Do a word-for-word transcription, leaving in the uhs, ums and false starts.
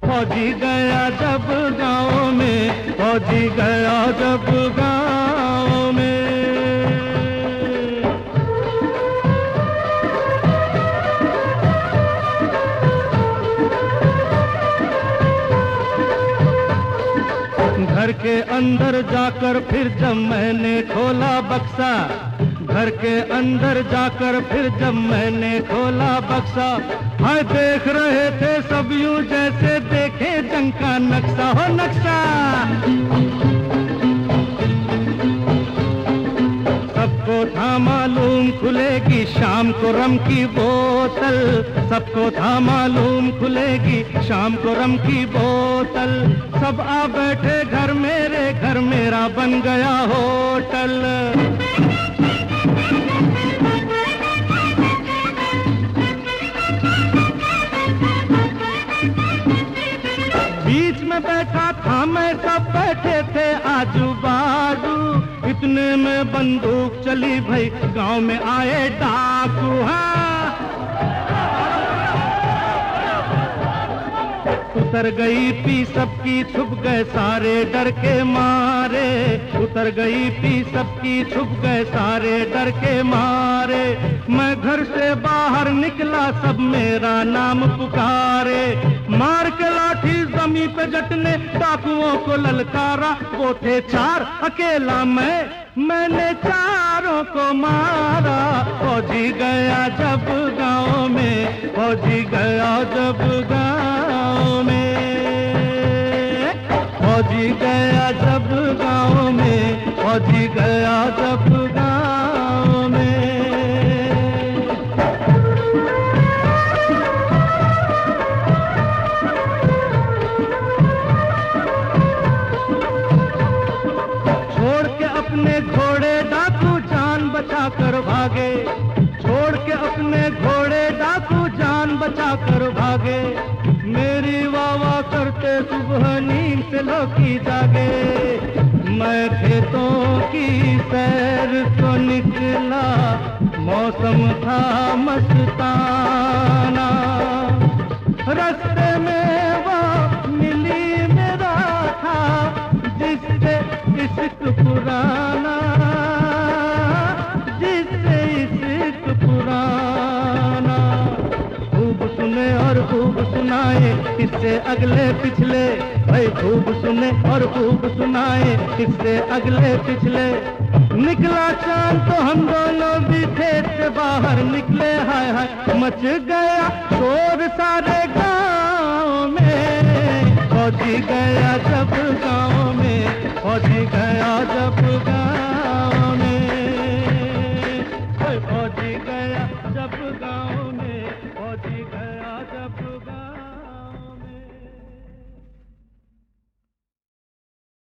फौजी गया जब गाँव में, फौजी गया जब गाँव में। घर के अंदर जाकर फिर जब मैंने खोला बक्सा, घर के अंदर जाकर फिर जब मैंने खोला बक्सा, हाय देख रहे थे सब यूं जैसे देखे जंग का नक्शा हो नक्शा। सबको था मालूम खुलेगी शाम को रम की बोतल, सबको था मालूम खुलेगी शाम को रम की बोतल। सब आ बैठे घर मेरे, घर मेरा बन गया होटल। बीच में बैठा था मैं, सब बैठे थे आजू बाजू, इतने में बंदूक चली भाई, गांव में आए डाकू। हाँ उतर गई पी सबकी, छुप गए सारे डर के मारे, उतर गई पी सबकी, छुप गए सारे डर के मारे। मैं घर से बाहर निकला सब मेरा नाम पुकारे, मार के लाठी जमी पे जटने डाकुओं को ललकारा। वो थे चार अकेला मैं, मैंने चारों को मारा। फौजी गया जब गाँव में, फौजी गया जब गाँव में, फौजी गया जब गाँव में, फौजी गया जब गाँव में। छोड़ के अपने घोड़े डाकू जान बचा कर भागे, छोड़ के अपने घोड़े डाकू जान बचा कर भागे। मेरी वाह वाह करते सुबह नींद से लौकी जागे। मैं खेतों की सैर को निकला, मौसम था मस्ताना। रास्ते में वो मिली मेरा था जिससे इश्क पुराना, जिससे इश्क पुराना। खूब सुने और खूब सुनाए किससे अगले पिछले, भाई खूब सुने और खूब सुनाए किससे अगले पिछले। निकला चांद तो हम दोनों भी थे से बाहर निकले। हाय हाय मच गया शोर सारे गाँव में, फौजी गया जब गाँव में, फौजी गया